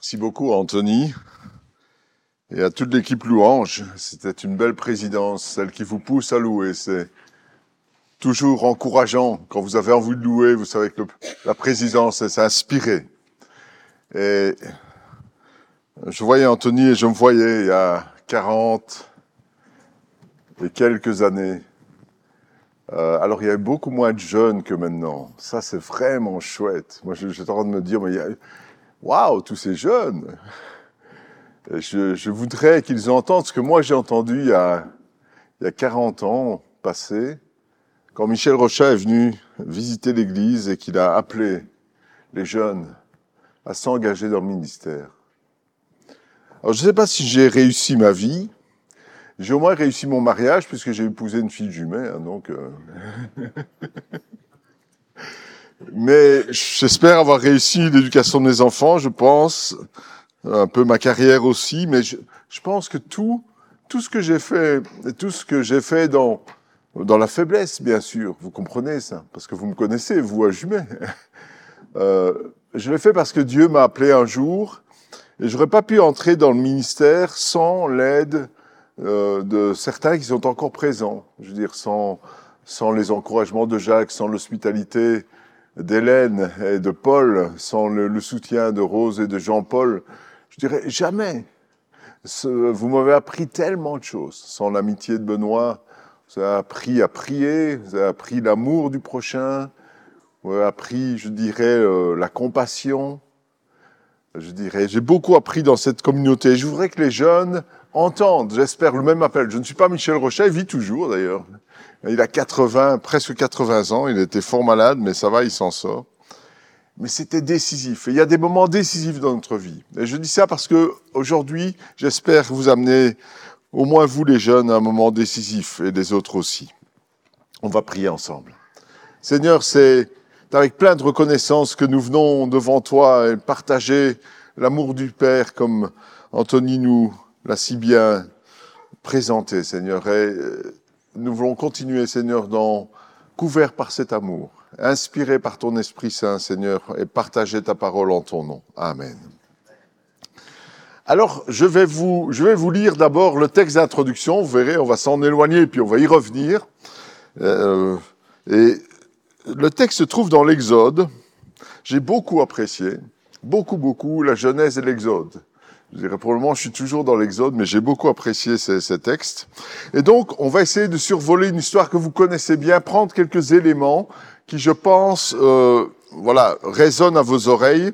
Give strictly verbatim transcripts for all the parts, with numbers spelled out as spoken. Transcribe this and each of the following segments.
Merci beaucoup Anthony et à toute l'équipe Louange. C'était une belle présidence, celle qui vous pousse à louer. C'est toujours encourageant. Quand vous avez envie de louer, vous savez que le, la présidence, c'est inspiré. Et je voyais Anthony et je me voyais il y a quarante et quelques années. Euh, alors il y avait beaucoup moins de jeunes que maintenant. Ça, c'est vraiment chouette. Moi, j'étais en train de me dire, mais il y a... Waouh, tous ces jeunes! Je, je voudrais qu'ils entendent ce que moi j'ai entendu il y a, il y a quarante ans passés, quand Michel Rochat est venu visiter l'église et qu'il a appelé les jeunes à s'engager dans le ministère. Alors je ne sais pas si j'ai réussi ma vie, j'ai au moins réussi mon mariage puisque j'ai épousé une fille jumelle, hein, donc... Euh... Mais j'espère avoir réussi l'éducation de mes enfants, je pense, un peu ma carrière aussi, mais je, je pense que tout, tout ce que j'ai fait, tout ce que j'ai fait dans, dans la faiblesse, bien sûr, vous comprenez ça, parce que vous me connaissez, vous à Jumet. Euh, je l'ai fait parce que Dieu m'a appelé un jour, et j'aurais pas pu entrer dans le ministère sans l'aide euh, de certains qui sont encore présents. Je veux dire, sans, sans les encouragements de Jacques, sans l'hospitalité d'Hélène et de Paul, sans le, le soutien de Rose et de Jean-Paul, je dirais jamais. Ce, vous m'avez appris tellement de choses. Sans l'amitié de Benoît, vous avez appris à prier, vous avez appris l'amour du prochain, vous avez appris, je dirais, euh, la compassion. Je dirais, j'ai beaucoup appris dans cette communauté. Je voudrais que les jeunes entendent, j'espère, le même appel. Je ne suis pas Michel Rochat, il vit toujours d'ailleurs. Il a quatre-vingts, presque quatre-vingts ans, il était fort malade, mais ça va, il s'en sort. Mais c'était décisif. Et il y a des moments décisifs dans notre vie. Et je dis ça parce que aujourd'hui, j'espère vous amener, au moins vous les jeunes, à un moment décisif, et les autres aussi. On va prier ensemble. Seigneur, c'est avec plein de reconnaissance que nous venons devant toi et partager l'amour du Père, comme Anthony nous l'a si bien présenté, Seigneur. Et nous voulons continuer, Seigneur, dans, couverts par cet amour, inspirés par ton Esprit Saint, Seigneur, et partager ta parole en ton nom. Amen. Alors, je vais vous, je vais vous lire d'abord le texte d'introduction. Vous verrez, on va s'en éloigner, puis on va y revenir. Euh, et le texte se trouve dans l'Exode. J'ai beaucoup apprécié, beaucoup, beaucoup, la Genèse et l'Exode. Je dirais, pour le moment, je suis toujours dans l'Exode, mais j'ai beaucoup apprécié ces, ces textes. Et donc, on va essayer de survoler une histoire que vous connaissez bien, prendre quelques éléments qui, je pense, euh, voilà, résonnent à vos oreilles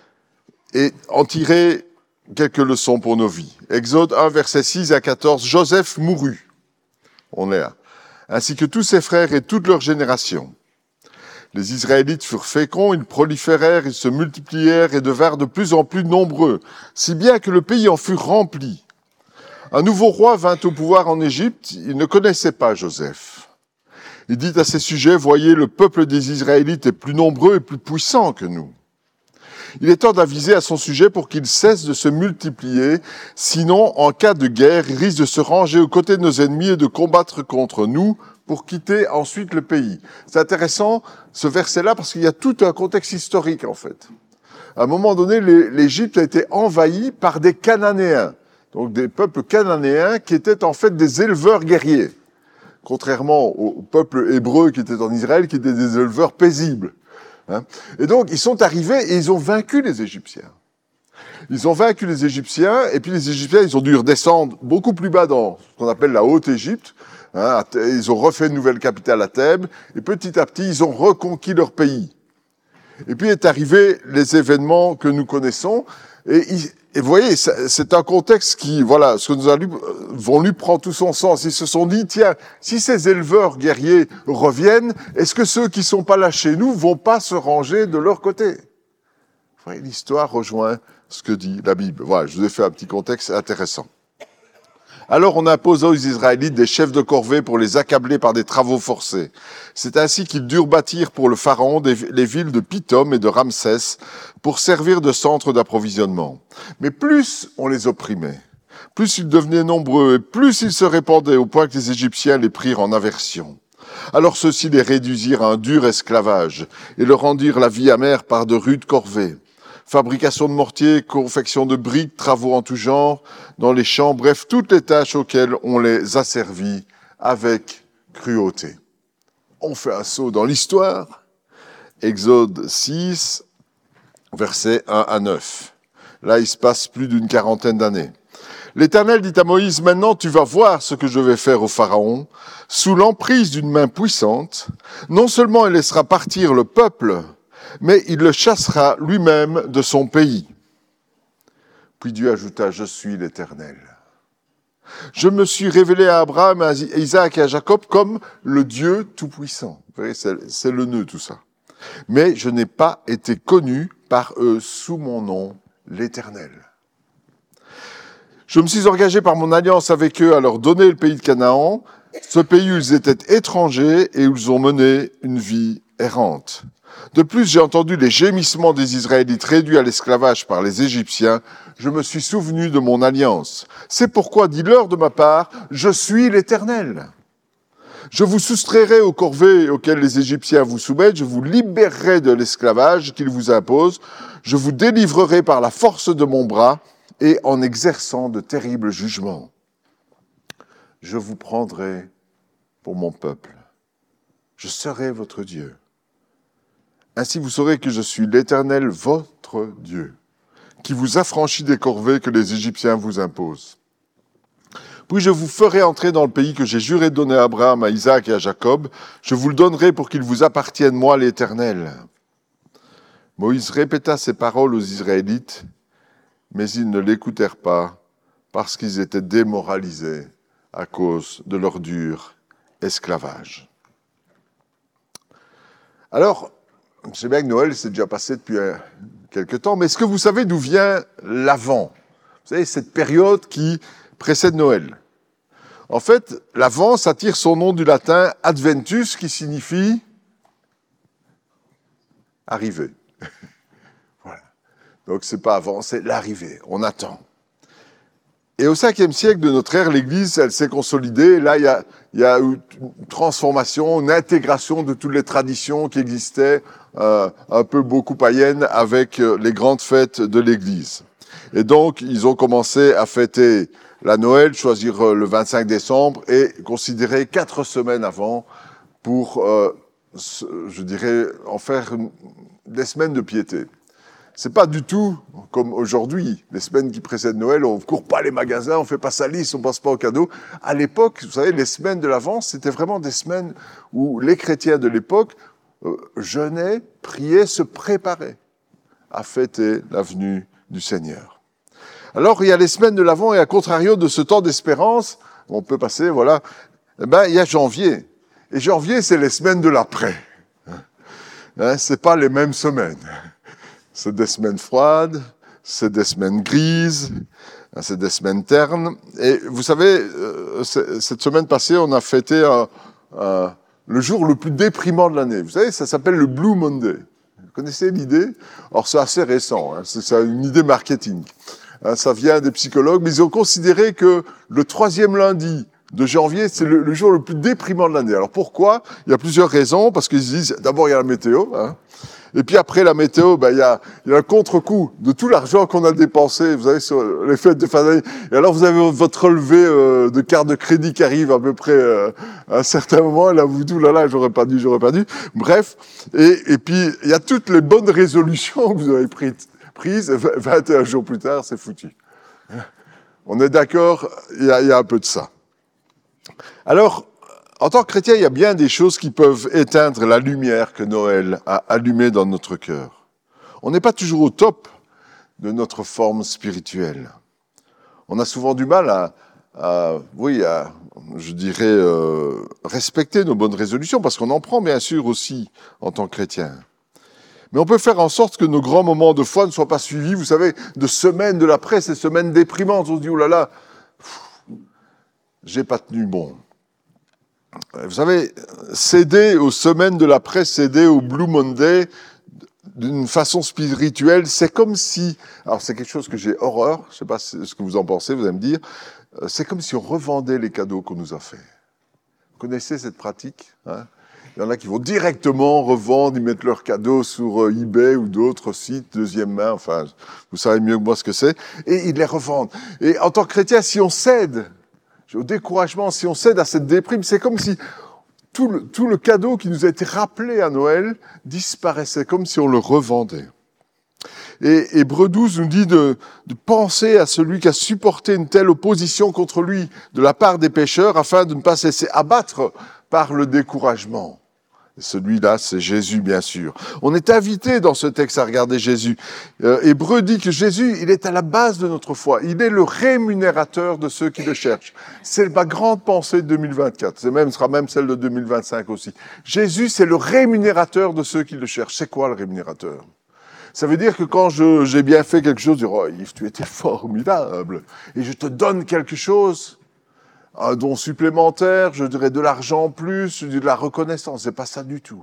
et en tirer quelques leçons pour nos vies. Exode un, versets six à quatorze. Joseph mourut. On est là. Ainsi que tous ses frères et toute leur génération. Les Israélites furent féconds, ils proliférèrent, ils se multiplièrent et devinrent de plus en plus nombreux, si bien que le pays en fut rempli. Un nouveau roi vint au pouvoir en Égypte, il ne connaissait pas Joseph. Il dit à ses sujets, « Voyez, le peuple des Israélites est plus nombreux et plus puissant que nous. » Il est temps d'aviser à son sujet pour qu'il cesse de se multiplier, sinon, en cas de guerre, il risque de se ranger aux côtés de nos ennemis et de combattre contre nous, pour quitter ensuite le pays. C'est intéressant, ce verset-là, parce qu'il y a tout un contexte historique, en fait. À un moment donné, l'Égypte a été envahie par des Cananéens, donc des peuples cananéens qui étaient en fait des éleveurs guerriers, contrairement aux peuples hébreux qui étaient en Israël, qui étaient des éleveurs paisibles. Hein. Et donc, ils sont arrivés et ils ont vaincu les Égyptiens. Ils ont vaincu les Égyptiens, et puis les Égyptiens, ils ont dû redescendre beaucoup plus bas dans ce qu'on appelle la Haute-Égypte. Hein, ils ont refait une nouvelle capitale à Thèbes, et petit à petit, ils ont reconquis leur pays. Et puis est arrivé les événements que nous connaissons, et, et vous voyez, c'est un contexte qui, voilà, ce que nous avons lu prend tout son sens. Ils se sont dit, tiens, si ces éleveurs guerriers reviennent, est-ce que ceux qui sont pas là chez nous vont pas se ranger de leur côté? Vous voyez, l'histoire rejoint ce que dit la Bible. Voilà, je vous ai fait un petit contexte intéressant. Alors on imposa aux Israélites des chefs de corvée pour les accabler par des travaux forcés. C'est ainsi qu'ils durent bâtir pour le pharaon des, les villes de Pithom et de Ramsès pour servir de centre d'approvisionnement. Mais plus on les opprimait, plus ils devenaient nombreux et plus ils se répandaient au point que les Égyptiens les prirent en aversion. Alors ceux-ci les réduisirent à un dur esclavage et leur rendirent la vie amère par de rudes corvées. fabrication de mortiers, confection de briques, travaux en tout genre, dans les champs, bref, toutes les tâches auxquelles on les a servis avec cruauté. On fait un saut dans l'histoire. Exode six, versets un à neuf. Là, il se passe plus d'une quarantaine d'années. L'Éternel dit à Moïse, « Maintenant tu vas voir ce que je vais faire au Pharaon. Sous l'emprise d'une main puissante, non seulement il laissera partir le peuple, mais il le chassera lui-même de son pays. » Puis Dieu ajouta, « Je suis l'Éternel. Je me suis révélé à Abraham, à Isaac et à Jacob comme le Dieu Tout-Puissant. » Vous voyez, c'est, c'est le nœud tout ça. « Mais je n'ai pas été connu par eux sous mon nom, l'Éternel. Je me suis engagé par mon alliance avec eux à leur donner le pays de Canaan, ce pays où ils étaient étrangers et où ils ont mené une vie errante. De plus, j'ai entendu les gémissements des Israélites réduits à l'esclavage par les Égyptiens. Je me suis souvenu de mon alliance. C'est pourquoi, dis-leur de ma part, je suis l'Éternel. Je vous soustrairai aux corvées auxquelles les Égyptiens vous soumettent, je vous libérerai de l'esclavage qu'ils vous imposent, je vous délivrerai par la force de mon bras et en exerçant de terribles jugements. Je vous prendrai pour mon peuple. Je serai votre Dieu. Ainsi vous saurez que je suis l'Éternel, votre Dieu, qui vous affranchit des corvées que les Égyptiens vous imposent. Puis je vous ferai entrer dans le pays que j'ai juré de donner à Abraham, à Isaac et à Jacob. Je vous le donnerai pour qu'il vous appartienne, moi l'Éternel. » Moïse répéta ces paroles aux Israélites, mais ils ne l'écoutèrent pas parce qu'ils étaient démoralisés à cause de leur dur esclavage. Alors, je sais bien que Noël s'est déjà passé depuis quelque temps, mais est-ce que vous savez d'où vient l'Avent ? Vous savez, cette période qui précède Noël. En fait, l'Avent, ça tire son nom du latin adventus, qui signifie arriver. Voilà. Donc, c'est pas avant, c'est l'arrivée. On attend. Et au cinquième siècle de notre ère, l'Église, elle s'est consolidée. Là, il y a, il y a eu une transformation, une intégration de toutes les traditions qui existaient, euh, un peu beaucoup païennes, avec les grandes fêtes de l'Église. Et donc, ils ont commencé à fêter la Noël, choisir le vingt-cinq décembre et considérer quatre semaines avant pour, euh, je dirais, en faire une, des semaines de piété. C'est pas du tout comme aujourd'hui, les semaines qui précèdent Noël, on ne court pas les magasins, on fait pas sa liste, on pense pas aux cadeaux. À l'époque, vous savez, les semaines de l'Avent, c'était vraiment des semaines où les chrétiens de l'époque euh, jeûnaient, priaient, se préparaient à fêter la venue du Seigneur. Alors, il y a les semaines de l'Avent et à contrario de ce temps d'espérance, on peut passer, voilà, eh ben, il y a janvier. Et janvier, c'est les semaines de l'après. Hein, c'est pas les mêmes semaines. C'est des semaines froides, c'est des semaines grises, c'est des semaines ternes. Et vous savez, cette semaine passée, on a fêté un, un, le jour le plus déprimant de l'année. Vous savez, ça s'appelle le Blue Monday. Vous connaissez l'idée ? Alors, c'est assez récent, hein, c'est, c'est une idée marketing. Hein, ça vient des psychologues, mais ils ont considéré que le troisième lundi de janvier, c'est le, le jour le plus déprimant de l'année. Alors, pourquoi ? Il y a plusieurs raisons, parce qu'ils disent, d'abord, il y a la météo, hein. Et puis après la météo, ben, il y a, il y a un contre-coup de tout l'argent qu'on a dépensé, vous savez, sur les fêtes de fin d'année. Et alors vous avez votre relevé euh, de carte de crédit qui arrive à peu près euh, à un certain moment. Et là, vous dites, oh là là, j'aurais pas dû, j'aurais pas dû. Bref. Et, et puis, il y a toutes les bonnes résolutions que vous avez prises. prises vingt et un jours plus tard, c'est foutu. On est d'accord, il y a, il y a un peu de ça. Alors, en tant que chrétien, il y a bien des choses qui peuvent éteindre la lumière que Noël a allumée dans notre cœur. On n'est pas toujours au top de notre forme spirituelle. On a souvent du mal à, à oui, à, je dirais, euh, respecter nos bonnes résolutions, parce qu'on en prend bien sûr aussi en tant que chrétien. Mais on peut faire en sorte que nos grands moments de foi ne soient pas suivis, vous savez, de semaines de l'après, ces semaines déprimantes. On se dit, oh là là, pff, j'ai pas tenu bon. Vous savez, céder aux semaines de l'après, céder au Blue Monday, d'une façon spirituelle, c'est comme si, alors c'est quelque chose que j'ai horreur, je ne sais pas ce que vous en pensez, vous allez me dire, c'est comme si on revendait les cadeaux qu'on nous a faits. Vous connaissez cette pratique, hein ? Il y en a qui vont directement revendre, ils mettent leurs cadeaux sur euh, eBay ou d'autres sites, deuxième main, enfin, vous savez mieux que moi ce que c'est, et ils les revendent. Et en tant que chrétien, si on cède au découragement, si on cède à cette déprime, c'est comme si tout le, tout le cadeau qui nous a été rappelé à Noël disparaissait, comme si on le revendait. Et Hébreux douze nous dit de, de penser à celui qui a supporté une telle opposition contre lui de la part des pécheurs, afin de ne pas se laisser abattre par le découragement. Celui-là, c'est Jésus, bien sûr. On est invité dans ce texte à regarder Jésus. Euh, Hébreux dit que Jésus, il est à la base de notre foi. Il est le rémunérateur de ceux qui le cherchent. C'est ma grande pensée de deux mille vingt-quatre. C'est même, ce sera même celle de deux mille vingt-cinq aussi. Jésus, c'est le rémunérateur de ceux qui le cherchent. C'est quoi le rémunérateur? Ça veut dire que quand je, j'ai bien fait quelque chose, je dis, oh Yves, tu étais formidable. Et je te donne quelque chose. Un don supplémentaire, je dirais de l'argent en plus, je dirais de la reconnaissance, c'est pas ça du tout.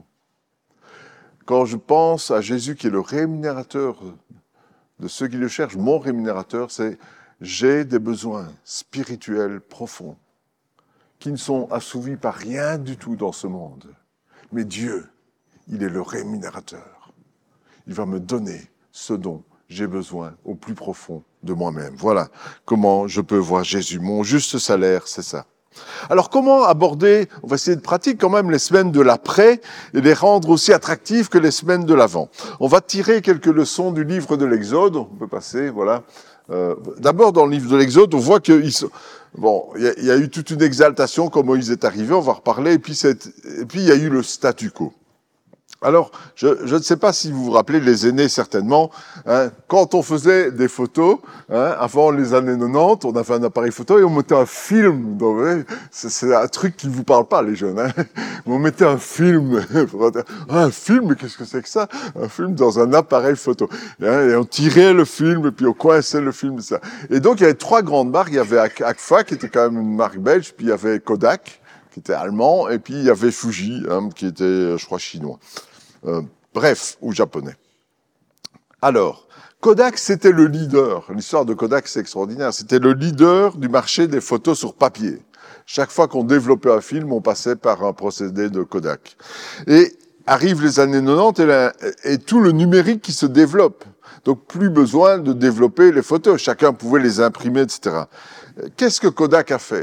Quand je pense à Jésus qui est le rémunérateur de ceux qui le cherchent, mon rémunérateur, c'est j'ai des besoins spirituels profonds qui ne sont assouvis par rien du tout dans ce monde. Mais Dieu, il est le rémunérateur. Il va me donner ce dont j'ai besoin au plus profond de moi-même. Voilà comment je peux voir Jésus. Mon juste salaire, c'est ça. Alors comment aborder, on va essayer de pratiquer quand même les semaines de l'après et les rendre aussi attractives que les semaines de l'avant. On va tirer quelques leçons du livre de l'Exode. On peut passer, voilà. Euh, d'abord dans le livre de l'Exode, on voit qu'il bon, il y, y a eu toute une exaltation quand Moïse est arrivé, on va reparler, et puis, c'est, et puis il y a eu le statu quo. Alors, je, je ne sais pas si vous vous rappelez, les aînés certainement, hein, quand on faisait des photos, hein, avant les années quatre-vingt-dix, on avait un appareil photo et on mettait un film. Donc, ouais, c'est, c'est un truc qui ne vous parle pas, les jeunes. Hein. On mettait un film. Ah, un film, mais qu'est-ce que c'est que ça? Un film dans un appareil photo. Et, hein, et on tirait le film et puis on coinçait le film. Ça. Et donc, il y avait trois grandes marques. Il y avait Agfa, qui était quand même une marque belge, puis il y avait Kodak, qui était allemand, et puis il y avait Fuji, hein, qui était, je crois, chinois. Euh, bref, ou japonais. Alors, Kodak, c'était le leader. L'histoire de Kodak, c'est extraordinaire. C'était le leader du marché des photos sur papier. Chaque fois qu'on développait un film, on passait par un procédé de Kodak. Et arrivent les années quatre-vingt-dix et, la, et tout le numérique qui se développe. Donc, plus besoin de développer les photos. Chacun pouvait les imprimer, et cetera. Qu'est-ce que Kodak a fait ?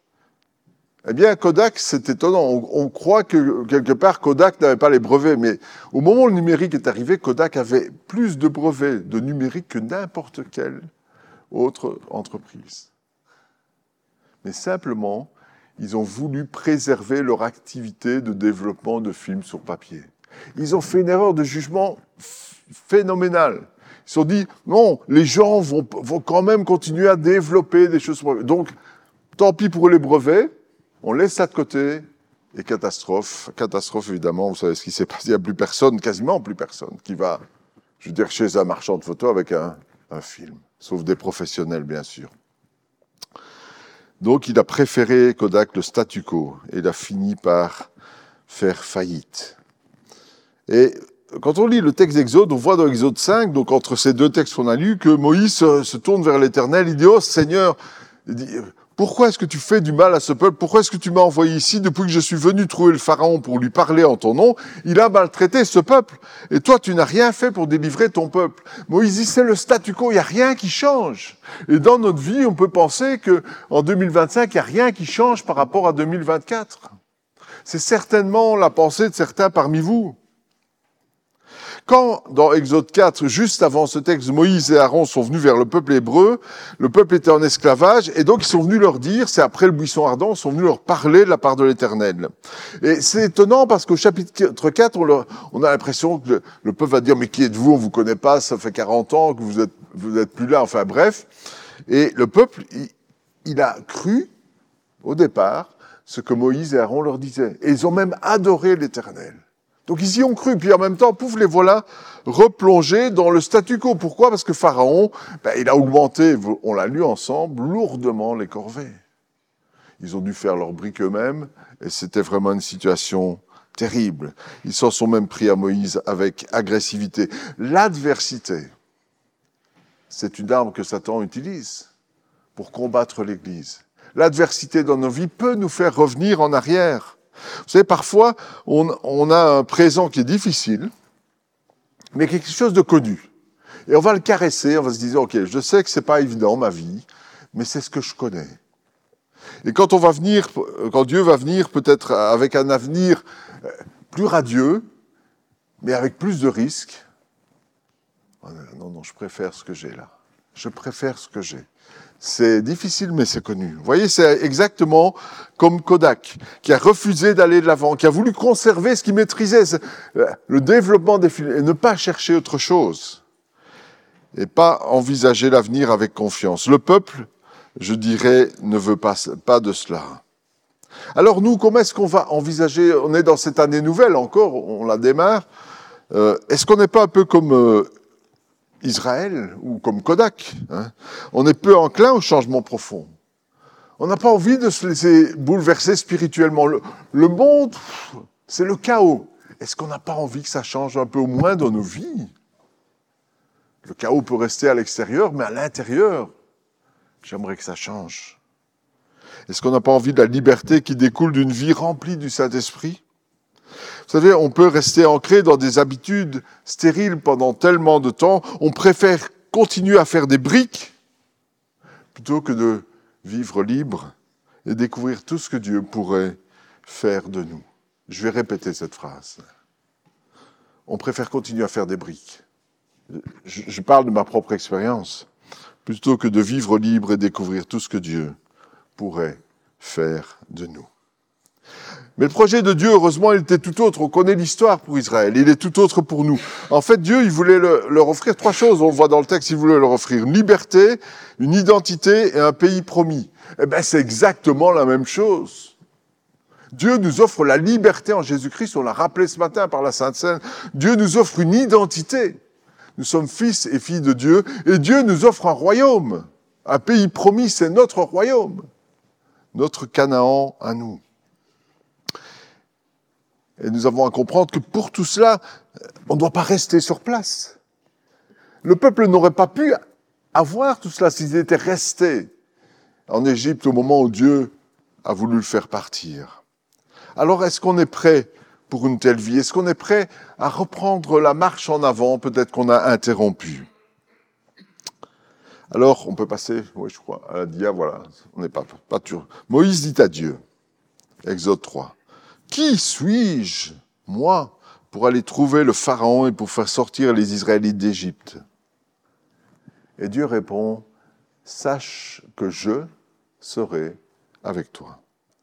Eh bien, Kodak, c'est étonnant. On, on croit que, quelque part, Kodak n'avait pas les brevets. Mais au moment où le numérique est arrivé, Kodak avait plus de brevets de numérique que n'importe quelle autre entreprise. Mais simplement, ils ont voulu préserver leur activité de développement de films sur papier. Ils ont fait une erreur de jugement phénoménale. Ils se sont dit, non, les gens vont, vont quand même continuer à développer des choses. Donc, tant pis pour les brevets. On laisse ça de côté, et catastrophe. Catastrophe, évidemment, vous savez ce qui s'est passé. Il n'y a plus personne, quasiment plus personne, qui va, je veux dire, chez un marchand de photos avec un, un film. Sauf des professionnels, bien sûr. Donc, il a préféré Kodak le statu quo, et il a fini par faire faillite. Et quand on lit le texte d'Exode, on voit dans Exode cinq, donc entre ces deux textes qu'on a lus, que Moïse se, se tourne vers l'Éternel, il dit, oh Seigneur, il dit, pourquoi est-ce que tu fais du mal à ce peuple? Pourquoi est-ce que tu m'as envoyé ici depuis que je suis venu trouver le Pharaon pour lui parler en ton nom? Il a maltraité ce peuple. Et toi, tu n'as rien fait pour délivrer ton peuple. Moïse dit, c'est le statu quo, il n'y a rien qui change. Et dans notre vie, on peut penser qu'en deux mille vingt-cinq, il n'y a rien qui change par rapport à deux mille vingt-quatre. C'est certainement la pensée de certains parmi vous. Quand, dans Exode quatre, juste avant ce texte, Moïse et Aaron sont venus vers le peuple hébreu, le peuple était en esclavage, et donc ils sont venus leur dire, c'est après le buisson ardent, ils sont venus leur parler de la part de l'Éternel. Et c'est étonnant parce qu'au chapitre quatre, on, leur, on a l'impression que le, le peuple va dire, mais qui êtes-vous? On vous connaît pas, ça fait quarante ans que vous êtes, vous êtes plus là, enfin bref. Et le peuple, il, il a cru, au départ, ce que Moïse et Aaron leur disaient. Et ils ont même adoré l'Éternel. Donc ils y ont cru, puis en même temps, pouf, les voilà replongés dans le statu quo. Pourquoi? Parce que Pharaon, ben, il a augmenté, on l'a lu ensemble, lourdement les corvées. Ils ont dû faire leurs briques eux-mêmes, et c'était vraiment une situation terrible. Ils s'en sont même pris à Moïse avec agressivité. L'adversité, c'est une arme que Satan utilise pour combattre l'Église. L'adversité dans nos vies peut nous faire revenir en arrière. Vous savez, parfois, on, on a un présent qui est difficile, mais quelque chose de connu. Et on va le caresser, on va se dire, ok, je sais que c'est pas évident, ma vie, mais c'est ce que je connais. Et quand on va venir, quand Dieu va venir peut-être avec un avenir plus radieux, mais avec plus de risques, non, non, je préfère ce que j'ai là. Je préfère ce que j'ai. C'est difficile, mais c'est connu. Vous voyez, c'est exactement comme Kodak, qui a refusé d'aller de l'avant, qui a voulu conserver ce qu'il maîtrisait, le développement des films, et ne pas chercher autre chose. Et pas envisager l'avenir avec confiance. Le peuple, je dirais, ne veut pas, pas de cela. Alors nous, comment est-ce qu'on va envisager, on est dans cette année nouvelle encore, on la démarre, euh, est-ce qu'on n'est pas un peu comme euh, Israël ou comme Kodak, hein? On est peu enclin au changement profond. On n'a pas envie de se laisser bouleverser spirituellement. Le, le monde, c'est le chaos. Est-ce qu'on n'a pas envie que ça change un peu au moins dans nos vies? Le chaos peut rester à l'extérieur, mais à l'intérieur, j'aimerais que ça change. Est-ce qu'on n'a pas envie de la liberté qui découle d'une vie remplie du Saint-Esprit? Vous savez, on peut rester ancré dans des habitudes stériles pendant tellement de temps. On préfère continuer à faire des briques plutôt que de vivre libre et découvrir tout ce que Dieu pourrait faire de nous. Je vais répéter cette phrase. On préfère continuer à faire des briques. Je, je parle de ma propre expérience, plutôt que de vivre libre et découvrir tout ce que Dieu pourrait faire de nous. Mais le projet de Dieu, heureusement, il était tout autre. On connaît l'histoire pour Israël. Il est tout autre pour nous. En fait, Dieu, il voulait le, leur offrir trois choses. On le voit dans le texte. Il voulait leur offrir une liberté, une identité et un pays promis. Eh bien, c'est exactement la même chose. Dieu nous offre la liberté en Jésus-Christ. On l'a rappelé ce matin par la Sainte Seine. Dieu nous offre une identité. Nous sommes fils et filles de Dieu. Et Dieu nous offre un royaume. Un pays promis, c'est notre royaume. Notre Canaan à nous. Et nous avons à comprendre que pour tout cela, on ne doit pas rester sur place. Le peuple n'aurait pas pu avoir tout cela s'ils étaient restés en Égypte au moment où Dieu a voulu le faire partir. Alors, est-ce qu'on est prêt pour une telle vie? Est-ce qu'on est prêt à reprendre la marche en avant, peut-être qu'on a interrompu? Alors, on peut passer, oui, je crois, à la dia, voilà, on n'est pas, pas sûr. Moïse dit à Dieu, Exode trois. Qui suis-je, moi, pour aller trouver le Pharaon et pour faire sortir les Israélites d'Égypte? Et Dieu répond, sache que je serai avec toi.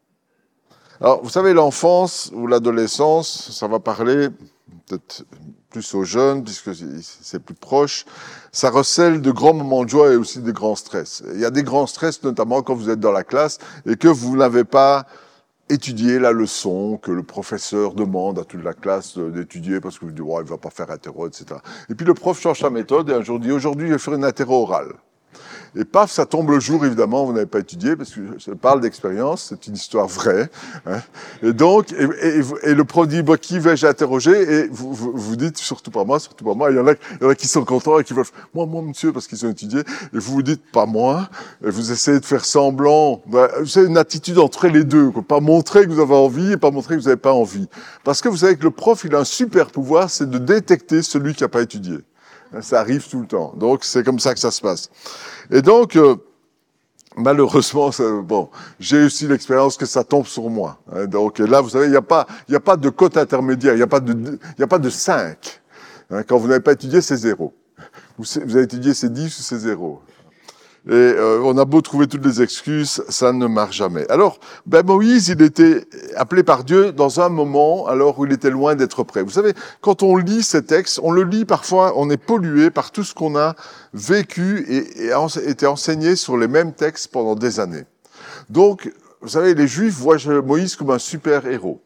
Alors, vous savez, l'enfance ou l'adolescence, ça va parler peut-être plus aux jeunes, puisque c'est plus proche. Ça recèle de grands moments de joie et aussi de grands stress. Il y a des grands stress, notamment quand vous êtes dans la classe et que vous n'avez pas étudier la leçon que le professeur demande à toute la classe d'étudier parce que vous dites, oh, il ne va pas faire interro, et cetera. Et puis le prof change sa méthode et un jour dit, aujourd'hui, je vais faire une interro orale. Et paf, ça tombe le jour, évidemment, vous n'avez pas étudié, parce que je parle d'expérience, c'est une histoire vraie. Hein. Et donc, et, et, et le prof dit, bah, qui vais-je interroger? Et vous, vous, vous dites, surtout pas moi, surtout pas moi. Il y en a, il y en a qui sont contents et qui veulent, moi, moi, monsieur, parce qu'ils ont étudié. Et vous vous dites, pas moi. Et vous essayez de faire semblant. Bah, c'est une attitude entre les deux, quoi. Pas montrer que vous avez envie et pas montrer que vous n'avez pas envie. Parce que vous savez que le prof, il a un super pouvoir, c'est de détecter celui qui n'a pas étudié. Ça arrive tout le temps. Donc, c'est comme ça que ça se passe. Et donc, euh, malheureusement, ça, bon, j'ai aussi l'expérience que ça tombe sur moi. Hein, donc là, vous savez, il n'y a pas, il n'y a pas de cote intermédiaire, il n'y a pas de, il n'y a pas de cinq. Hein, quand vous n'avez pas étudié, c'est zéro. Vous, vous avez étudié, c'est dix ou c'est zéro. Et euh, on a beau trouver toutes les excuses, ça ne marche jamais. Alors, ben Moïse, il était appelé par Dieu dans un moment, alors où il était loin d'être prêt. Vous savez, quand on lit ces textes, on le lit parfois, on est pollué par tout ce qu'on a vécu et, et a été enseigné sur les mêmes textes pendant des années. Donc, vous savez, les Juifs voient Moïse comme un super héros.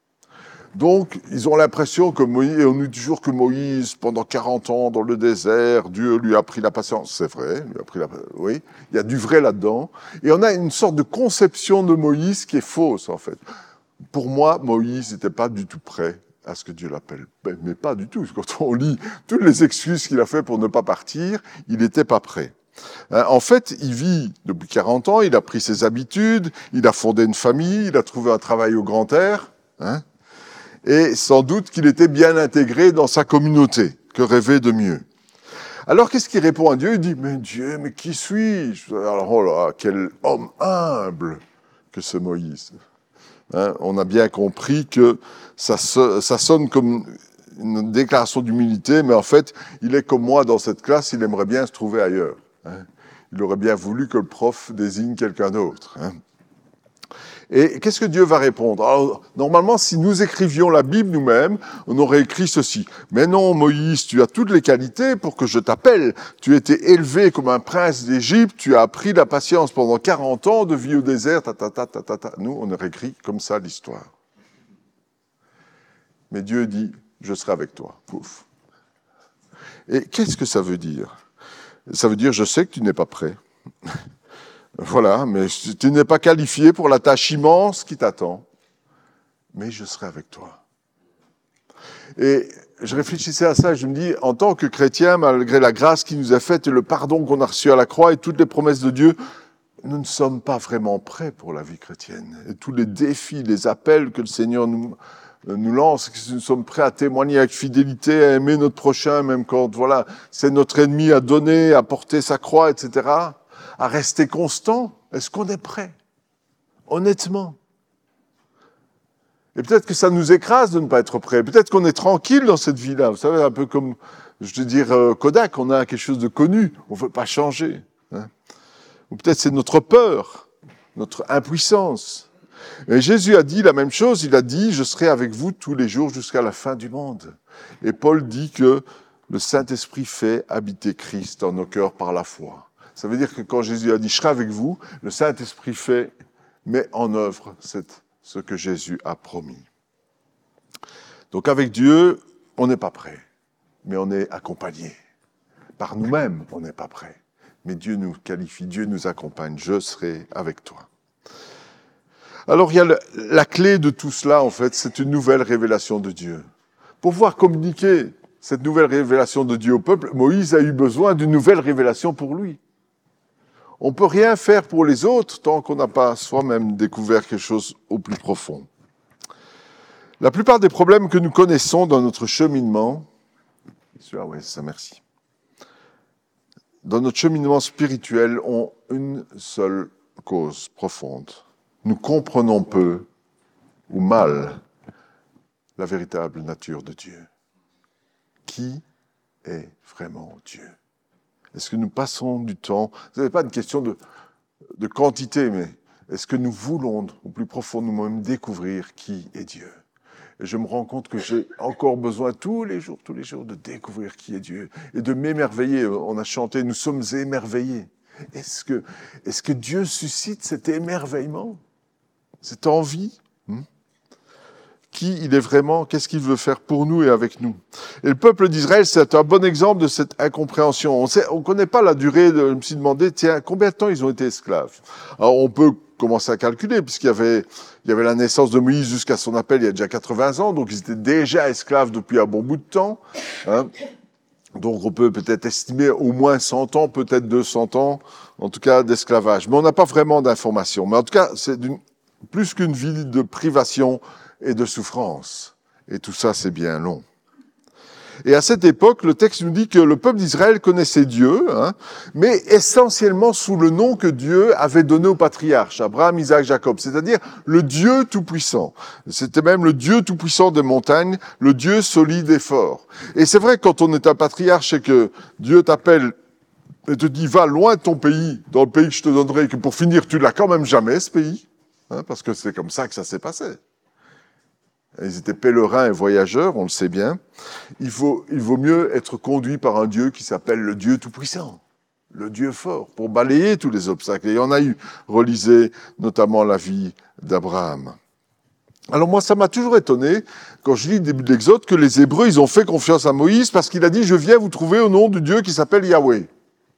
Donc, ils ont l'impression que Moïse, et on dit toujours que Moïse, pendant quarante ans dans le désert, Dieu lui a appris la patience. C'est vrai, lui a appris la, oui, il y a du vrai là-dedans. Et on a une sorte de conception de Moïse qui est fausse, en fait. Pour moi, Moïse n'était pas du tout prêt à ce que Dieu l'appelle. Mais pas du tout. Quand on lit toutes les excuses qu'il a fait pour ne pas partir, il n'était pas prêt. Hein, en fait, il vit depuis quarante ans, il a pris ses habitudes, il a fondé une famille, il a trouvé un travail au grand air, hein, et sans doute qu'il était bien intégré dans sa communauté. Que rêver de mieux? Alors, qu'est-ce qu'il répond à Dieu? Il dit, mais Dieu, mais qui suis-je? Alors, oh là, quel homme humble que ce Moïse. Hein, on a bien compris que ça, ça sonne comme une déclaration d'humilité, mais en fait, il est comme moi dans cette classe, il aimerait bien se trouver ailleurs. Hein. Il aurait bien voulu que le prof désigne quelqu'un d'autre. Hein. Et qu'est-ce que Dieu va répondre? Alors, normalement, si nous écrivions la Bible nous-mêmes, on aurait écrit ceci. Mais non, Moïse, tu as toutes les qualités pour que je t'appelle. Tu as été élevé comme un prince d'Égypte, tu as appris la patience pendant quarante ans de vie au désert, ta, ta, ta, ta, ta, ta. Nous, on aurait écrit comme ça l'histoire. Mais Dieu dit, je serai avec toi. Pouf. Et qu'est-ce que ça veut dire? Ça veut dire, je sais que tu n'es pas prêt. Voilà, mais tu n'es pas qualifié pour la tâche immense qui t'attend. Mais je serai avec toi. Et je réfléchissais à ça, je me dis, en tant que chrétien, malgré la grâce qui nous est faite et le pardon qu'on a reçu à la croix et toutes les promesses de Dieu, nous ne sommes pas vraiment prêts pour la vie chrétienne. Et tous les défis, les appels que le Seigneur nous, nous lance, que nous sommes prêts à témoigner avec fidélité, à aimer notre prochain, même quand, voilà, c'est notre ennemi à donner, à porter sa croix, et cetera, à rester constant. Est-ce qu'on est prêt? Honnêtement. Et peut-être que ça nous écrase de ne pas être prêt. Peut-être qu'on est tranquille dans cette vie-là. Vous savez, un peu comme, je veux dire, Kodak, on a quelque chose de connu. On ne veut pas changer. Hein. Ou peut-être c'est notre peur, notre impuissance. Et Jésus a dit la même chose. Il a dit, je serai avec vous tous les jours jusqu'à la fin du monde. Et Paul dit que le Saint-Esprit fait habiter Christ dans nos cœurs par la foi. Ça veut dire que quand Jésus a dit « je serai avec vous », le Saint-Esprit fait, met en œuvre cette, ce que Jésus a promis. Donc avec Dieu, on n'est pas prêt, mais on est accompagné. Par nous-mêmes, on n'est pas prêt. Mais Dieu nous qualifie, Dieu nous accompagne. Je serai avec toi. Alors il y a le, la clé de tout cela, en fait, c'est une nouvelle révélation de Dieu. Pour pouvoir communiquer cette nouvelle révélation de Dieu au peuple, Moïse a eu besoin d'une nouvelle révélation pour lui. On ne peut rien faire pour les autres tant qu'on n'a pas soi-même découvert quelque chose au plus profond. La plupart des problèmes que nous connaissons dans notre cheminement, ah ouais, ça, merci. Dans notre cheminement spirituel, ont une seule cause profonde. Nous comprenons peu ou mal la véritable nature de Dieu. Qui est vraiment Dieu? Est-ce que nous passons du temps, ce n'est pas une question de, de quantité, mais est-ce que nous voulons au plus profond de nous-mêmes découvrir qui est Dieu? Et je me rends compte que j'ai encore besoin tous les jours, tous les jours de découvrir qui est Dieu et de m'émerveiller. On a chanté « Nous sommes émerveillés ». Est-ce que, est-ce que Dieu suscite cet émerveillement, cette envie hmm? Qui il est vraiment, qu'est-ce qu'il veut faire pour nous et avec nous. Et le peuple d'Israël, c'est un bon exemple de cette incompréhension. On ne connaît pas la durée, de, je me suis demandé, tiens, combien de temps ils ont été esclaves? Alors on peut commencer à calculer, puisqu'il y avait, il y avait la naissance de Moïse jusqu'à son appel il y a déjà quatre-vingts ans, donc ils étaient déjà esclaves depuis un bon bout de temps. Hein. Donc on peut peut-être estimer au moins cent ans, peut-être deux cents ans, en tout cas d'esclavage. Mais on n'a pas vraiment d'informations. Mais en tout cas, c'est d'une, plus qu'une vie de privation et de souffrance. Et tout ça, c'est bien long. Et à cette époque, le texte nous dit que le peuple d'Israël connaissait Dieu, hein, mais essentiellement sous le nom que Dieu avait donné aux patriarches, Abraham, Isaac, Jacob, c'est-à-dire le Dieu Tout-Puissant. C'était même le Dieu Tout-Puissant des montagnes, le Dieu solide et fort. Et c'est vrai que quand on est un patriarche et que Dieu t'appelle et te dit « va loin de ton pays, dans le pays que je te donnerai, et que pour finir, tu l'as quand même jamais, ce pays hein, », parce que c'est comme ça que ça s'est passé. Ils étaient pèlerins et voyageurs, on le sait bien. Il faut, il vaut mieux être conduit par un Dieu qui s'appelle le Dieu Tout-Puissant, le Dieu fort, pour balayer tous les obstacles. Et il y en a eu, relisez notamment la vie d'Abraham. Alors moi, ça m'a toujours étonné, quand je lis le début de l'Exode, que les Hébreux, ils ont fait confiance à Moïse parce qu'il a dit « Je viens vous trouver au nom du Dieu qui s'appelle Yahweh ».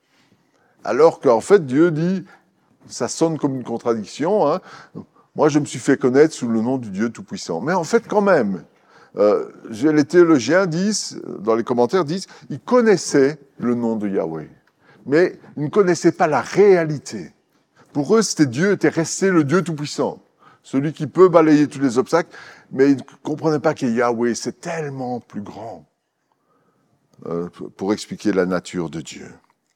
Alors qu'en fait, Dieu dit, ça sonne comme une contradiction, hein, moi, je me suis fait connaître sous le nom du Dieu Tout-Puissant. Mais en fait, quand même, euh, les théologiens disent, dans les commentaires disent, ils connaissaient le nom de Yahweh. mais ils ne connaissaient pas la réalité. Pour eux, c'était Dieu était resté le Dieu Tout-Puissant, celui qui peut balayer tous les obstacles, mais ils ne comprenaient pas que Yahweh, c'est tellement plus grand euh, pour expliquer la nature de Dieu.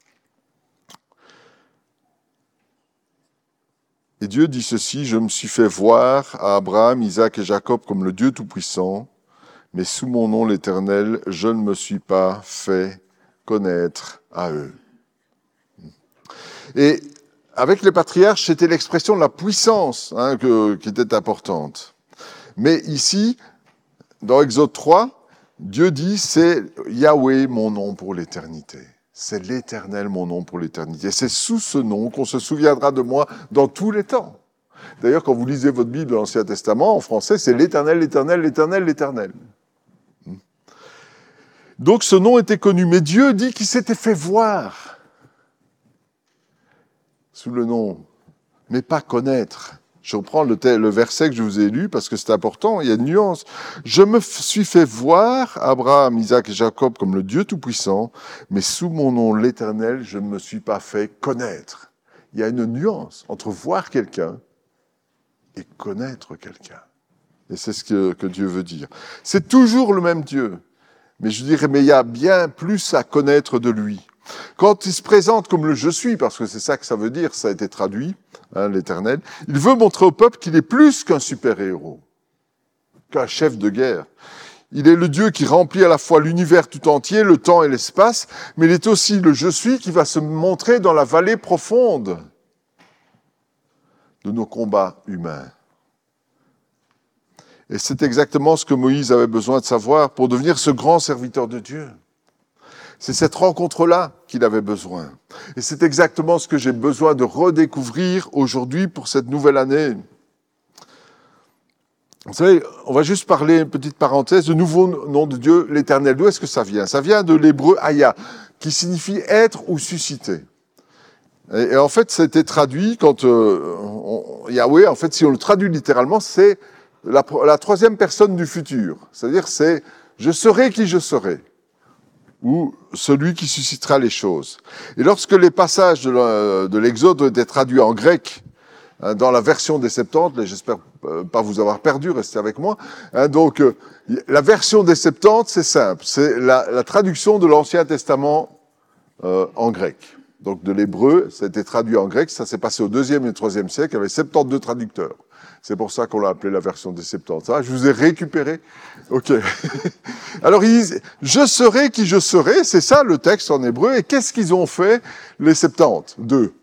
Et Dieu dit ceci, « Je me suis fait voir à Abraham, Isaac et Jacob comme le Dieu Tout-Puissant, mais sous mon nom l'Éternel, je ne me suis pas fait connaître à eux. » Et avec les patriarches, c'était l'expression de la puissance hein, que, qui était importante. Mais ici, dans Exode trois, Dieu dit, c'est Yahweh mon nom pour l'éternité. C'est l'Éternel mon nom pour l'éternité. C'est sous ce nom qu'on se souviendra de moi dans tous les temps. D'ailleurs, quand vous lisez votre Bible de l'Ancien Testament, en français, c'est l'Éternel, l'Éternel, l'Éternel, l'Éternel. Donc ce nom était connu, mais Dieu dit qu'il s'était fait voir sous le nom, mais pas connaître. Je reprends le, le verset que je vous ai lu parce que c'est important, il y a une nuance. Je me suis fait voir, Abraham, Isaac et Jacob, comme le Dieu Tout-Puissant, mais sous mon nom l'Éternel, je ne me suis pas fait connaître. Il y a une nuance entre voir quelqu'un et connaître quelqu'un. Et c'est ce que, que Dieu veut dire. C'est toujours le même Dieu. Mais je dirais, mais il y a bien plus à connaître de lui. Quand il se présente comme le « je suis », parce que c'est ça que ça veut dire, ça a été traduit, hein, l'Éternel, il veut montrer au peuple qu'il est plus qu'un super-héros, qu'un chef de guerre. Il est le Dieu qui remplit à la fois l'univers tout entier, le temps et l'espace, mais il est aussi le « je suis » qui va se montrer dans la vallée profonde de nos combats humains. Et c'est exactement ce que Moïse avait besoin de savoir pour devenir ce grand serviteur de Dieu. C'est cette rencontre-là qu'il avait besoin. Et c'est exactement ce que j'ai besoin de redécouvrir aujourd'hui pour cette nouvelle année. Vous savez, on va juste parler, une petite parenthèse, le nouveau nom de Dieu, l'Éternel. D'où est-ce que ça vient? Ça vient de l'hébreu Aya, qui signifie être ou susciter. Et, et en fait, ça a été traduit quand euh, on, Yahweh, en fait, si on le traduit littéralement, c'est La, la troisième personne du futur, c'est-à-dire c'est « je serai qui je serai » ou « celui qui suscitera les choses ». Et lorsque les passages de l'Exode ont été traduits en grec, hein, dans la version des Septante, j'espère pas vous avoir perdu, restez avec moi, hein, donc euh, la version des Septante, c'est simple, c'est la, la traduction de l'Ancien Testament euh, en grec. Donc de l'hébreu, ça a été traduit en grec, ça s'est passé au deuxième et au troisième siècle, il y avait soixante-douze traducteurs. C'est pour ça qu'on l'a appelé la version des Septante. Ah, je vous ai récupéré. Ok. Alors, ils disent, je serai qui je serai, c'est ça le texte en hébreu. Et qu'est-ce qu'ils ont fait, les Septante? Deux.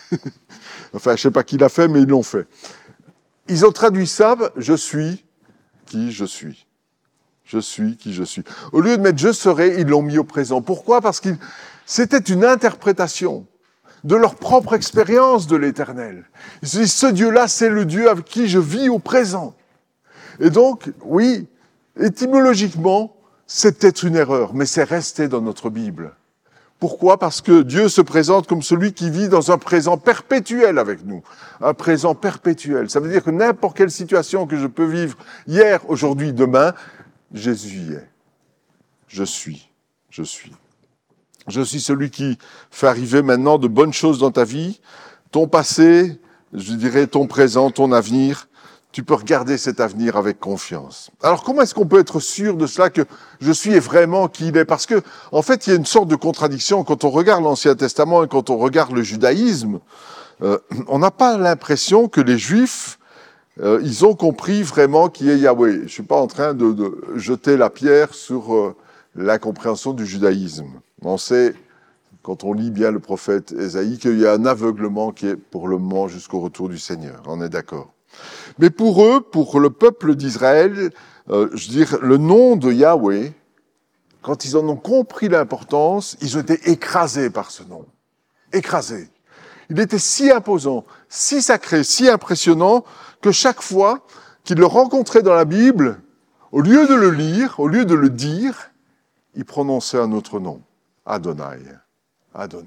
Enfin, je sais pas qui l'a fait, mais ils l'ont fait. Ils ont traduit ça, je suis qui je suis. Je suis qui je suis. Au lieu de mettre je serai, ils l'ont mis au présent. Pourquoi? Parce que c'était une interprétation de leur propre expérience de l'Éternel. Ils se disent, ce Dieu-là, c'est le Dieu avec qui je vis au présent. Et donc, oui, étymologiquement, c'est peut-être une erreur, mais c'est resté dans notre Bible. Pourquoi? Parce que Dieu se présente comme celui qui vit dans un présent perpétuel avec nous. Un présent perpétuel. Ça veut dire que n'importe quelle situation que je peux vivre hier, aujourd'hui, demain, Jésus y est. Je suis. Je suis. Je suis celui qui fait arriver maintenant de bonnes choses dans ta vie. Ton passé, je dirais ton présent, ton avenir. Tu peux regarder cet avenir avec confiance. Alors comment est-ce qu'on peut être sûr de cela, que je suis vraiment qui il est? Parce que, en fait, il y a une sorte de contradiction. Quand on regarde l'Ancien Testament et quand on regarde le judaïsme, euh, on n'a pas l'impression que les Juifs, euh, ils ont compris vraiment qui est Yahweh. Je ne suis pas en train de, de jeter la pierre sur euh, l'incompréhension du judaïsme. On sait, quand on lit bien le prophète Ésaïe, qu'il y a un aveuglement qui est pour le moment jusqu'au retour du Seigneur. On est d'accord. Mais pour eux, pour le peuple d'Israël, euh, je veux dire, le nom de Yahweh, quand ils en ont compris l'importance, ils ont été écrasés par ce nom. Écrasés. Il était si imposant, si sacré, si impressionnant, que chaque fois qu'ils le rencontraient dans la Bible, au lieu de le lire, au lieu de le dire, ils prononçaient un autre nom. Adonai. Adonai.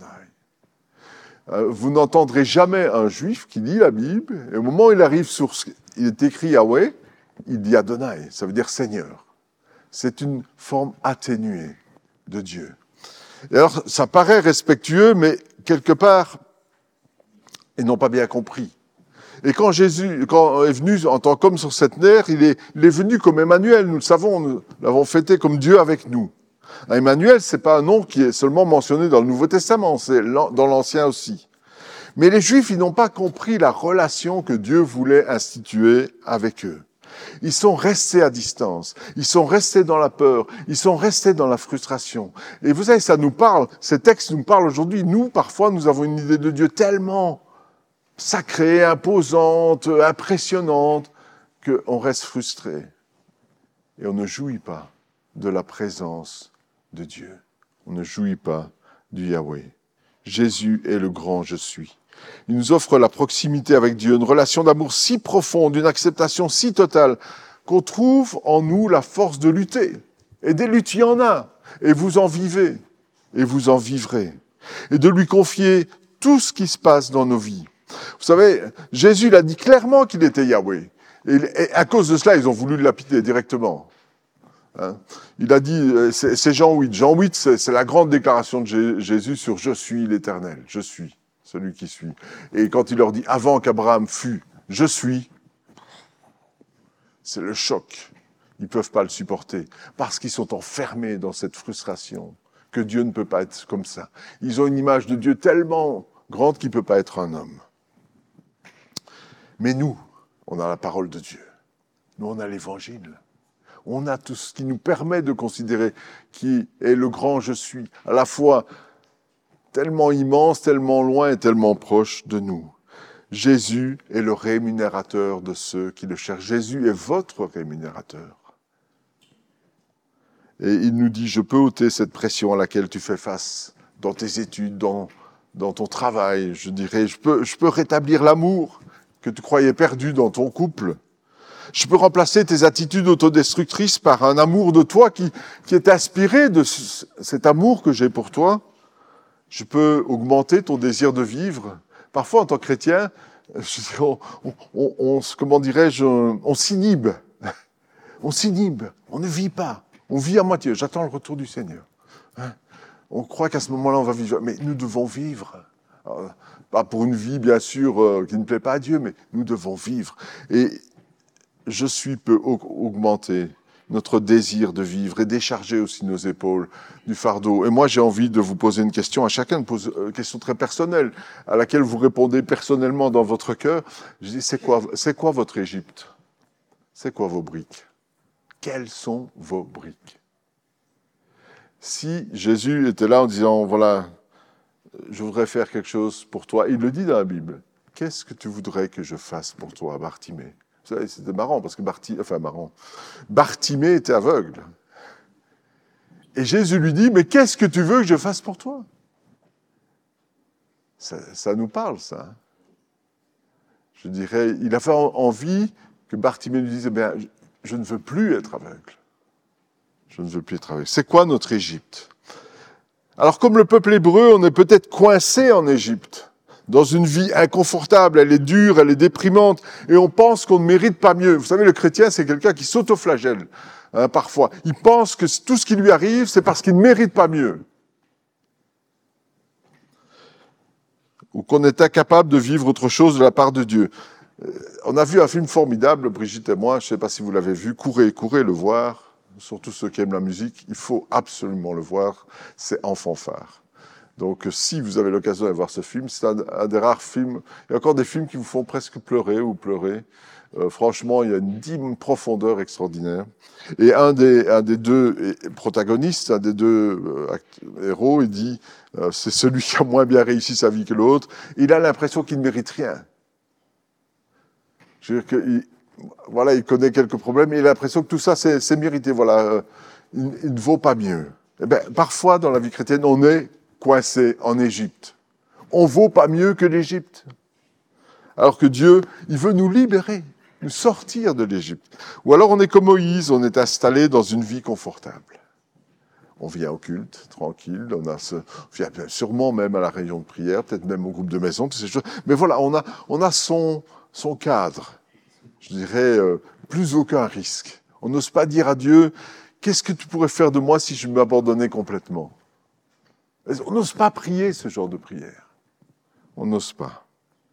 Euh, vous n'entendrez jamais un juif qui lit la Bible, et au moment où il arrive sur ce il est écrit Yahweh, il dit Adonai, ça veut dire Seigneur. C'est une forme atténuée de Dieu. Et alors, ça paraît respectueux, mais quelque part, ils n'ont pas bien compris. Et quand Jésus quand est venu en tant qu'homme sur cette terre, il est, il est venu comme Emmanuel, nous le savons, nous l'avons fêté comme Dieu avec nous. Emmanuel, c'est pas un nom qui est seulement mentionné dans le Nouveau Testament, c'est dans l'Ancien aussi. Mais les Juifs, ils n'ont pas compris la relation que Dieu voulait instituer avec eux. Ils sont restés à distance, ils sont restés dans la peur, ils sont restés dans la frustration. Et vous savez, ça nous parle, ces textes nous parlent aujourd'hui. Nous, parfois, nous avons une idée de Dieu tellement sacrée, imposante, impressionnante, qu'on reste frustré. Et on ne jouit pas de la présence de Dieu. On ne jouit pas du Yahweh. Jésus est le grand je suis. Il nous offre la proximité avec Dieu, une relation d'amour si profonde, une acceptation si totale, qu'on trouve en nous la force de lutter. Et des luttes, il y en a. Et vous en vivez. Et vous en vivrez. Et de lui confier tout ce qui se passe dans nos vies. Vous savez, Jésus l'a dit clairement qu'il était Yahweh. Et, et à cause de cela, ils ont voulu le lapider directement. Hein? Il a dit, c'est, c'est Jean huit. Jean huit, c'est, c'est la grande déclaration de J- Jésus sur « Je suis l'Éternel, je suis celui qui suis ». Et quand il leur dit « Avant qu'Abraham fût, je suis », c'est le choc. Ils ne peuvent pas le supporter parce qu'ils sont enfermés dans cette frustration que Dieu ne peut pas être comme ça. Ils ont une image de Dieu tellement grande qu'il ne peut pas être un homme. Mais nous, on a la parole de Dieu. Nous, on a l'Évangile. On a tout ce qui nous permet de considérer qui est le grand je suis, à la fois tellement immense, tellement loin et tellement proche de nous. Jésus est le rémunérateur de ceux qui le cherchent. Jésus est votre rémunérateur. Et il nous dit, je peux ôter cette pression à laquelle tu fais face dans tes études, dans, dans ton travail. Je dirais, je peux, je peux rétablir l'amour que tu croyais perdu dans ton couple. Je peux remplacer tes attitudes autodestructrices par un amour de toi qui, qui est inspiré de ce, cet amour que j'ai pour toi. Je peux augmenter ton désir de vivre. Parfois, en tant que chrétien, je, on, on, on, comment dirais-je, on s'inhibe. On s'inhibe. On ne vit pas. On vit à moitié. J'attends le retour du Seigneur. Hein? On croit qu'à ce moment-là, on va vivre. Mais nous devons vivre. Alors, pas pour une vie, bien sûr, euh, qui ne plaît pas à Dieu, mais nous devons vivre. Et je suis peut augmenter notre désir de vivre et décharger aussi nos épaules du fardeau. Et moi, j'ai envie de vous poser une question à chacun, une, pose, une question très personnelle, à laquelle vous répondez personnellement dans votre cœur. Je dis, c'est quoi, c'est quoi votre Égypte? C'est quoi vos briques? Quelles sont vos briques? Si Jésus était là en disant, voilà, je voudrais faire quelque chose pour toi, il le dit dans la Bible, qu'est-ce que tu voudrais que je fasse pour toi, Bartimée? Vous savez, c'était marrant, parce que Barti, enfin marrant, Bartimée était aveugle. Et Jésus lui dit, mais qu'est-ce que tu veux que je fasse pour toi? Ça, ça nous parle, ça. Je dirais, il a fait envie que Bartimée lui dise, eh bien, je, je ne veux plus être aveugle. Je ne veux plus être aveugle. C'est quoi notre Égypte? Alors, comme le peuple hébreu, on est peut-être coincé en Égypte. Dans une vie inconfortable, elle est dure, elle est déprimante, et on pense qu'on ne mérite pas mieux. Vous savez, le chrétien, c'est quelqu'un qui s'autoflagelle, hein, parfois. Il pense que tout ce qui lui arrive, c'est parce qu'il ne mérite pas mieux. Ou qu'on est incapable de vivre autre chose de la part de Dieu. Euh, on a vu un film formidable, Brigitte et moi, je ne sais pas si vous l'avez vu, courez, courez le voir, surtout ceux qui aiment la musique, il faut absolument le voir, c'est en fanfare. Donc, si vous avez l'occasion d'aller voir ce film, c'est un, un des rares films. Il y a encore des films qui vous font presque pleurer ou pleurer. Euh, franchement, il y a une, une profondeur extraordinaire. Et un des, un des deux protagonistes, un des deux euh, héros, il dit euh, c'est celui qui a moins bien réussi sa vie que l'autre. Il a l'impression qu'il ne mérite rien. Je veux dire que, il, voilà, il connaît quelques problèmes, et il a l'impression que tout ça, c'est, c'est mérité. Voilà, euh, il, il ne vaut pas mieux. Eh bien, parfois, dans la vie chrétienne, on est coincé en Égypte. On vaut pas mieux que l'Égypte. Alors que Dieu, il veut nous libérer, nous sortir de l'Égypte. Ou alors on est comme Moïse, on est installé dans une vie confortable. On vient au culte, tranquille, on, a ce, on vient sûrement même à la réunion de prière, peut-être même au groupe de maison, toutes ces choses. Mais voilà, on a, on a son, son cadre. Je dirais, euh, plus aucun risque. On n'ose pas dire à Dieu, qu'est-ce que tu pourrais faire de moi si je m'abandonnais complètement? On n'ose pas prier ce genre de prière. On n'ose pas.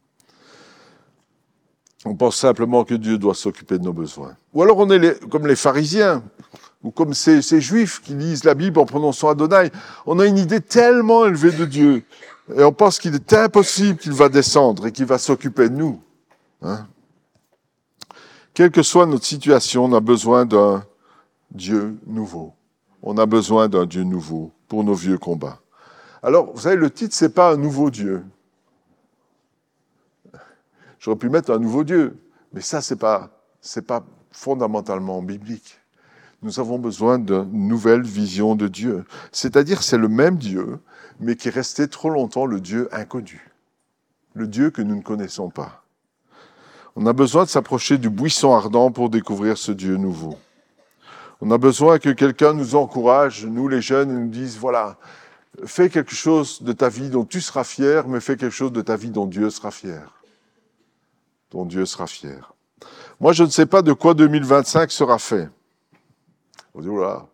On pense simplement que Dieu doit s'occuper de nos besoins. Ou alors on est les, comme les pharisiens, ou comme ces, ces juifs qui lisent la Bible en prononçant Adonai. On a une idée tellement élevée de Dieu, et on pense qu'il est impossible qu'il va descendre et qu'il va s'occuper de nous. Hein? Quelle que soit notre situation, on a besoin d'un Dieu nouveau. On a besoin d'un Dieu nouveau pour nos vieux combats. Alors, vous savez, le titre, c'est pas un nouveau Dieu. J'aurais pu mettre un nouveau Dieu, mais ça, c'est pas, c'est pas fondamentalement biblique. Nous avons besoin d'une nouvelle vision de Dieu. C'est-à-dire, c'est le même Dieu, mais qui est resté trop longtemps le Dieu inconnu. Le Dieu que nous ne connaissons pas. On a besoin de s'approcher du buisson ardent pour découvrir ce Dieu nouveau. On a besoin que quelqu'un nous encourage, nous les jeunes, et nous dise, voilà, fais quelque chose de ta vie dont tu seras fier, mais fais quelque chose de ta vie dont Dieu sera fier. Dont Dieu sera fier. Moi, je ne sais pas de quoi deux mille vingt-cinq sera fait. On dit, voilà,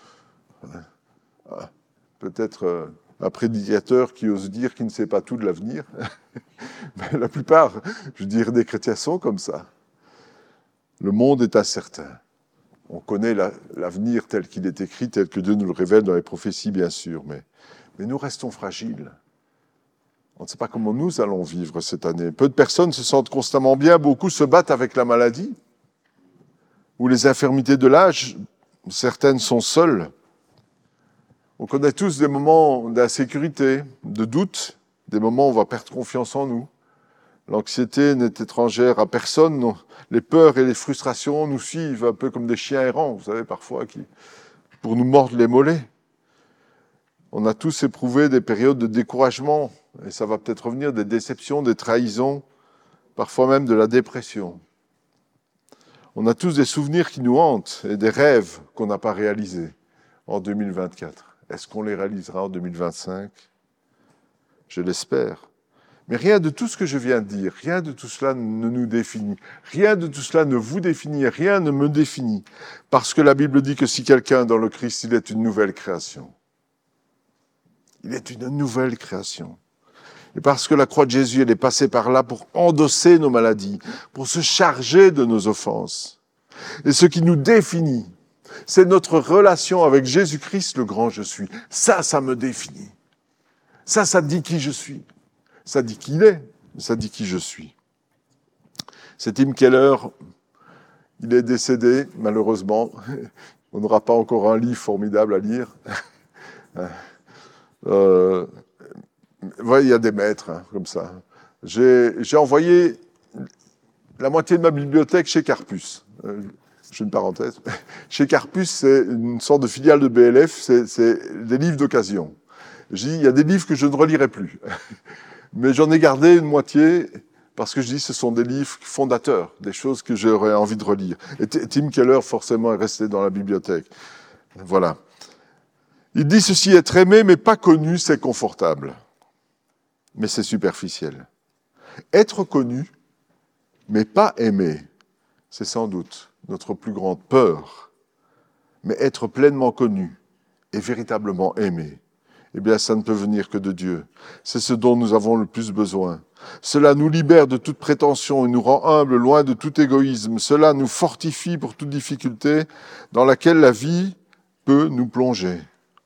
peut-être euh, un prédicateur qui ose dire qu'il ne sait pas tout de l'avenir. Mais la plupart, je dirais, des chrétiens sont comme ça. Le monde est incertain. On connaît la, l'avenir tel qu'il est écrit, tel que Dieu nous le révèle dans les prophéties, bien sûr, mais, mais nous restons fragiles. On ne sait pas comment nous allons vivre cette année. Peu de personnes se sentent constamment bien, beaucoup se battent avec la maladie ou les infirmités de l'âge. Certaines sont seules. On connaît tous des moments d'insécurité, de doute, des moments où on va perdre confiance en nous. L'anxiété n'est étrangère à personne. Non. Les peurs et les frustrations nous suivent un peu comme des chiens errants, vous savez, parfois, qui, pour nous mordre les mollets. On a tous éprouvé des périodes de découragement, et ça va peut-être revenir, des déceptions, des trahisons, parfois même de la dépression. On a tous des souvenirs qui nous hantent et des rêves qu'on n'a pas réalisés en deux mille vingt-quatre. Est-ce qu'on les réalisera en deux mille vingt-cinq ? Je l'espère. Mais rien de tout ce que je viens de dire, rien de tout cela ne nous définit. Rien de tout cela ne vous définit, rien ne me définit. Parce que la Bible dit que si quelqu'un est dans le Christ, il est une nouvelle création. Il est une nouvelle création. Et parce que la croix de Jésus, elle est passée par là pour endosser nos maladies, pour se charger de nos offenses. Et ce qui nous définit, c'est notre relation avec Jésus-Christ, le grand je suis. Ça, ça me définit. Ça, ça dit qui je suis. Ça dit qui il est, ça dit qui je suis. C'est Tim Keller, il est décédé, malheureusement. On n'aura pas encore un livre formidable à lire. Euh, ouais, il y a des maîtres, hein, comme ça. J'ai, j'ai envoyé la moitié de ma bibliothèque chez Carpus. Euh, je fais une parenthèse. Chez Carpus, c'est une sorte de filiale de B L F, c'est, c'est des livres d'occasion. J'ai dit, il y a des livres que je ne relirai plus. Mais j'en ai gardé une moitié parce que je dis ce sont des livres fondateurs, des choses que j'aurais envie de relire. Et Tim Keller, forcément, est resté dans la bibliothèque. Voilà. Il dit ceci, être aimé mais pas connu, c'est confortable. Mais c'est superficiel. Être connu mais pas aimé, c'est sans doute notre plus grande peur. Mais être pleinement connu et véritablement aimé, eh bien, ça ne peut venir que de Dieu. C'est ce dont nous avons le plus besoin. Cela nous libère de toute prétention et nous rend humbles, loin de tout égoïsme. Cela nous fortifie pour toute difficulté dans laquelle la vie peut nous plonger.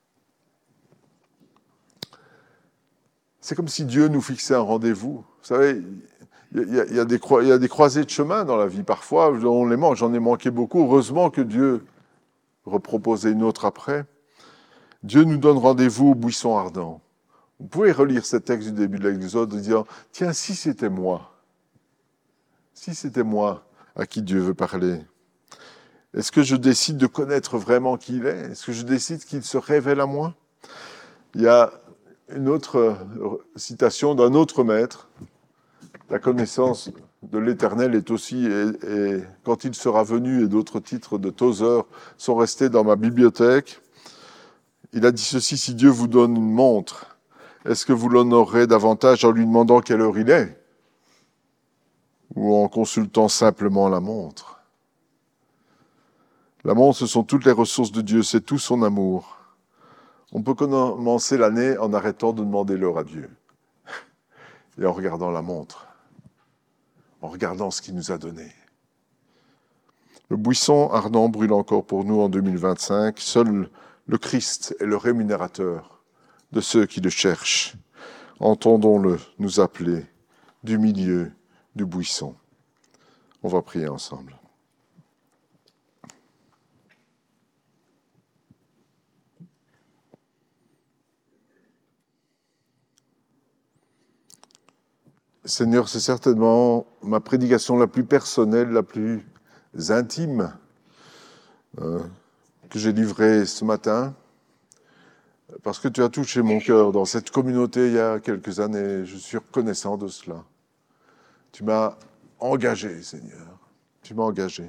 C'est comme si Dieu nous fixait un rendez-vous. Vous savez, il y a, il y a des cro- il y a des croisées de chemin dans la vie. Parfois, on les manque. J'en ai manqué beaucoup. Heureusement que Dieu reproposait une autre après. Dieu nous donne rendez-vous au buisson ardent. Vous pouvez relire ce texte du début de l'Exode en disant « Tiens, si c'était moi, si c'était moi à qui Dieu veut parler, est-ce que je décide de connaître vraiment qui il est ? Est-ce que je décide qu'il se révèle à moi ?» Il y a une autre citation d'un autre maître. La connaissance de l'Éternel est aussi, et, et quand il sera venu, et d'autres titres de Tozer sont restés dans ma bibliothèque. Il a dit ceci, si Dieu vous donne une montre, est-ce que vous l'honorerez davantage en lui demandant quelle heure il est ? Ou en consultant simplement la montre ? La montre, ce sont toutes les ressources de Dieu, c'est tout son amour. On peut commencer l'année en arrêtant de demander l'heure à Dieu. et en regardant la montre, en regardant ce qu'il nous a donné. Le buisson ardent brûle encore pour nous en deux mille vingt-cinq. Seul le Christ est le rémunérateur de ceux qui le cherchent. Entendons-le nous appeler du milieu du buisson. On va prier ensemble. Seigneur, c'est certainement ma prédication la plus personnelle, la plus intime euh, que j'ai livrée ce matin, parce que tu as touché mon cœur dans cette communauté il y a quelques années. Je suis reconnaissant de cela. Tu m'as engagé, Seigneur. Tu m'as engagé.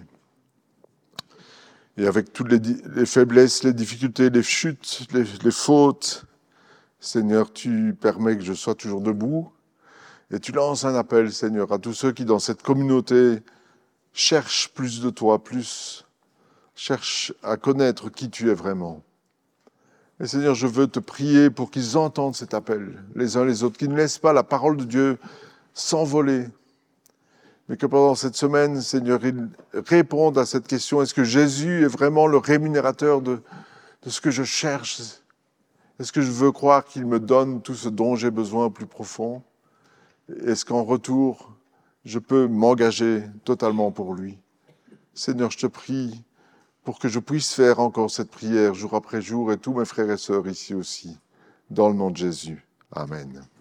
Et avec toutes les, les faiblesses, les difficultés, les chutes, les, les fautes, Seigneur, tu permets que je sois toujours debout. Et tu lances un appel, Seigneur, à tous ceux qui, dans cette communauté, cherchent plus de toi, plus, cherchent à connaître qui tu es vraiment. Et Seigneur, je veux te prier pour qu'ils entendent cet appel, les uns les autres, qu'ils ne laissent pas la parole de Dieu s'envoler, mais que pendant cette semaine, Seigneur, ils répondent à cette question, est-ce que Jésus est vraiment le rémunérateur de, de ce que je cherche? Est-ce que je veux croire qu'il me donne tout ce dont j'ai besoin au plus profond? Est-ce qu'en retour, je peux m'engager totalement pour lui? Seigneur, je te prie pour que je puisse faire encore cette prière jour après jour et tous mes frères et sœurs ici aussi, dans le nom de Jésus. Amen.